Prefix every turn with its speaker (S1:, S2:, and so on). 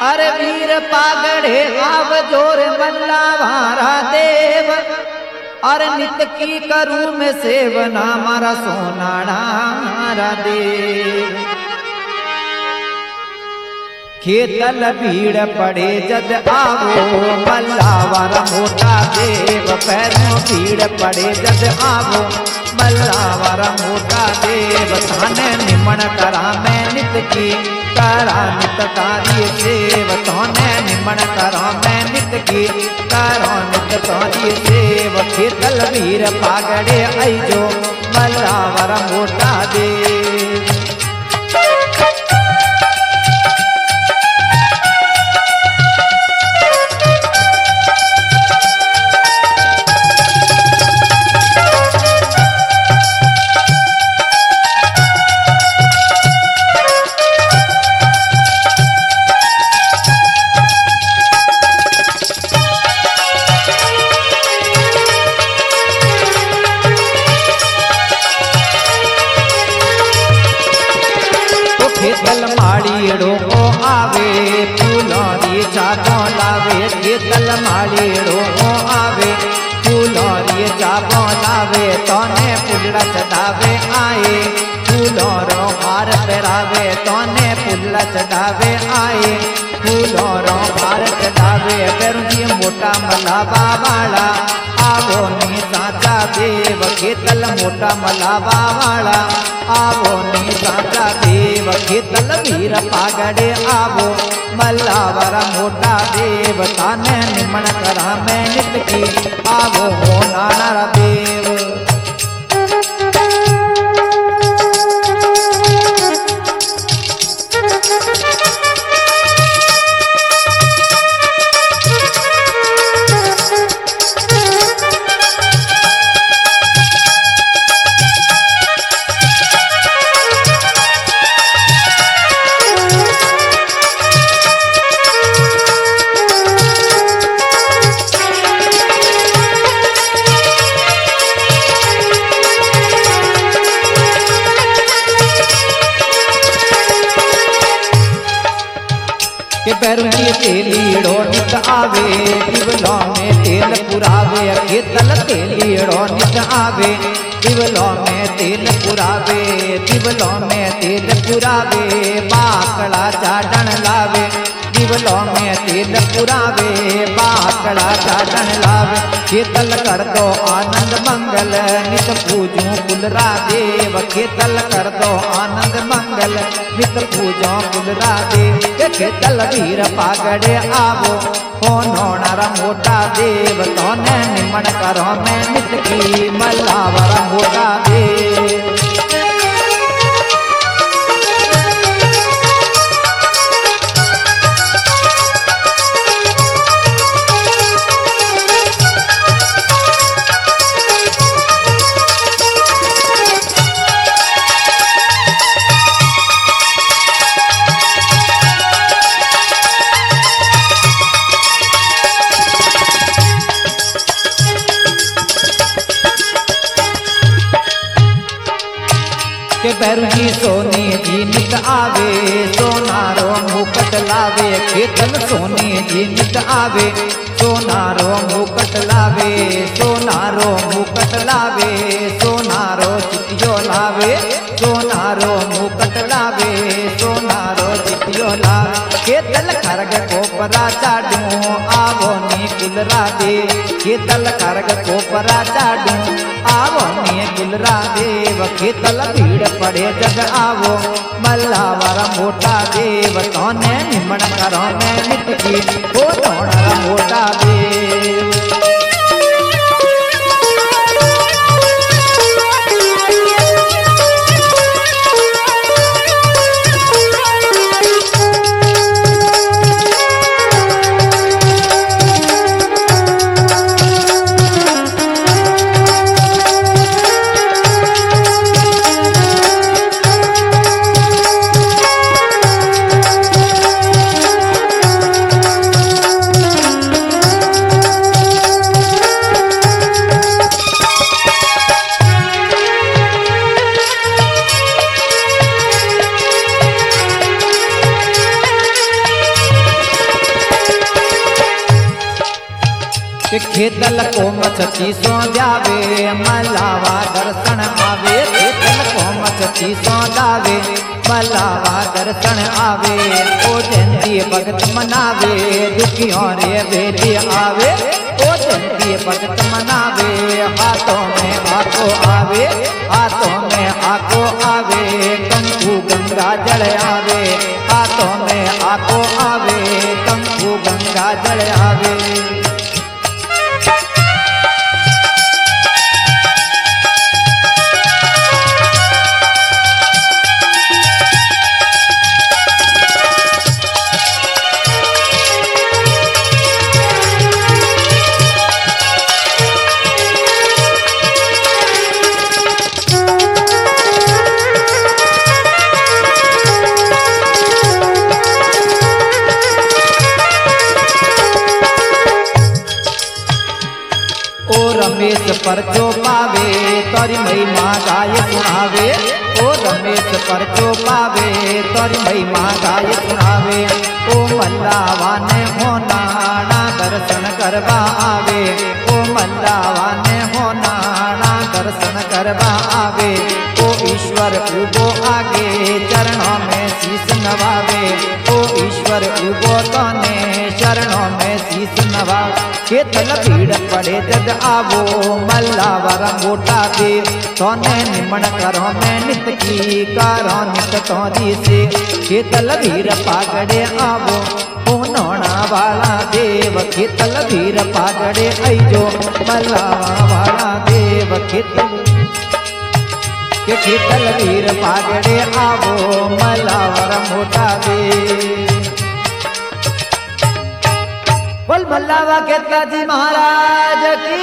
S1: अरे वीर पागड़े आव जोर मल्ला वारा देव। अरे नित की करूं मैं सेवना मारा सोनाड़ा मारा देव। खेतल भीड़ पड़े जद आवो मल्लावर मोटा देव। पैरों भीड़ पड़े जद आवो मल्लावर मोटा देव। थाने निमण करा मैं नित की करा नित तारी सेव। थाने निमण करा मैं नित की करा नित तारी सेव। खेतल भीड़ पागड़े आई जो मल्लावर मोटा देव। खेतल माड़ीड़ो को आवे फूलों री चाबो लावे। खेतल माड़ीड़ो को आवे फूलों री चाबो लावे। तोने पुल्ला चढ़ावे आए फूलों रो हार पहरावे। तोने पुल्ला चढ़ावे आए फूलों रो हार चढ़ावे। पेरुजी मोटा मलावा वाला आवो नी साचा देव। खेतल मोटा मलावा वाला आवो नी साचा देव। खेतल वीर पागड़े आवो मल्लावर मोटा देव। ताने निमण करा मैं नित की आवो हो नाना देव। के पैरुजी तेलीड़ो नित आवे दिवलों में तेल पुरावे। खेतल तेलीड़ो नित आवे दिवलों में तेल पुरावे। दिवलों में तेल पुरावे बाकड़ा चाटन लावे। दिवलों में तेल पुरावे बाकड़ा चाटन लावे। खेतल कर दो आनंद मंगल नित पूजू कुलरा देव। खेतल कर दो आनंद मंगल नित पूजो कुलरा देव। खेतल वीर पागड़े आवो हो नोणर मोटा देव। तोने निमण करो मैं नित की मल्लावर मोटा देव। के पैरुजी सोनी जी नित आवे सोनारो मुकट लावे। खेतल सोनी जी नित आवे सोनारो मुकट लावे। सोनारो मुकट लावे सोनारो चितियो लावे। सोनारो मुकट लावे सोनारो चितियो लावे। खेतल खरग कोपरा चाडू आवो नी कुलरा दे। खेतल खरग कोपरा चाडू आवो नी कुलरा देव। खेतल भीड़ पड़े जग आवो मल्लावर मोटा देव। तोने निमण करो मैं नित की हो नोणर मोटा देव। खेतल को मच्छी सो जावे मलावा दर्शन आवे खेतल को मच्छी सो जावे मलावा दर्शन आवे ओ जयंती भगत मनावे दुखियों रे बेटी आवे ओ जयंती भगत मनावे हाथों में आको आवे हाथों में आको आवे कंकु गंगा जल आवे हाथों में आको आवे कंकु गंगा जल आवे रमेश पर जो पावे तोरी महिमा गाय सुनावे ओ रमेश पर जो पावे तोरी महिमा गाय सुनावे ओ मल्लावा ने होना दर्शन करवा आवे ओ मल्लावा ने होना दर्शन करवा आवे ओ ईश्वर उगो आगे चरणों में शीश नवावे ओ ईश्वर उगो तने चरणों में शीश नवावे खेतल भीड़ पड़े जग आवो मल्लावर मोटा दे सोने निमण करो में नित की कारो नित तोरी से खेतल भीड़ पागड़े आवो नोना वाला देव खेतल भीड़ पागड़े अजो मल्लावा वाला देव खेतल भीड़ पागड़े आवो मल्लावर मोटा दे बोल मल्लावा खेतला जी महाराज की